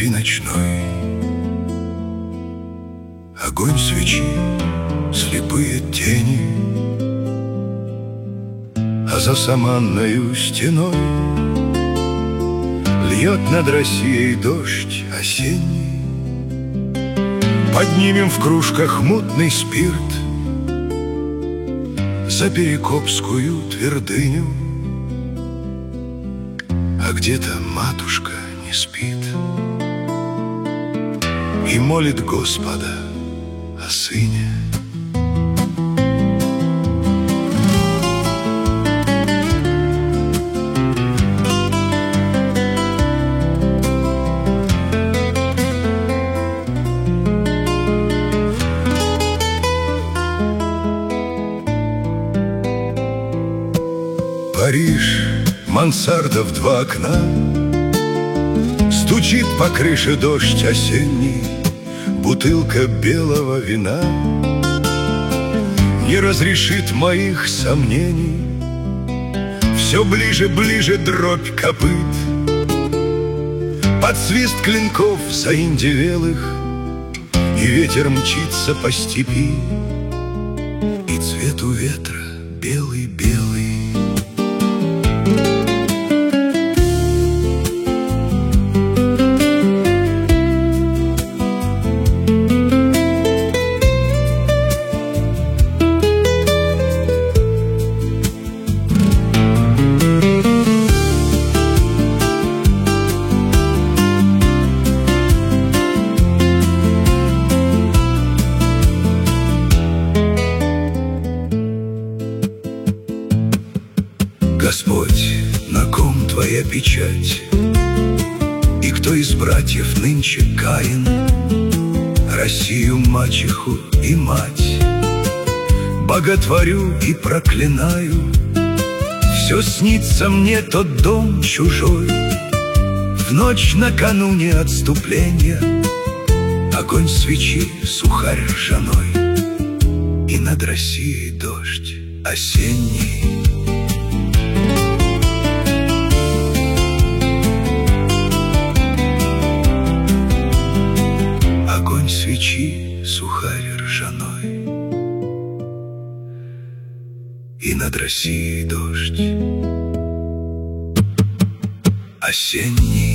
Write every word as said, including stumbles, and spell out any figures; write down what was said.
степи ночной. Огонь свечи, слепые тени, а за саманною стеной льет над Россией дождь осенний. Поднимем в кружках мутный спирт за Перекопскую твердыню, а где-то матушка не спит и молит Господа о сыне. Париж, мансарда в два окна, стучит по крыше дождь осенний, бутылка белого вина не разрешит моих сомнений. Все ближе, ближе дробь копыт, под свист клинков заиндевелых, и ветер мчится по степи, и цвет у ветра белый-белый. Господь, на ком твоя печать? И кто из братьев нынче Каин? Россию, мачеху и мать боготворю и проклинаю. Все снится мне тот дом чужой. В ночь накануне отступления огонь свечи, сухарь ржаной, и над Россией дождь осенний. Свечи, сухарь ржаной, и над Россией дождь осенний.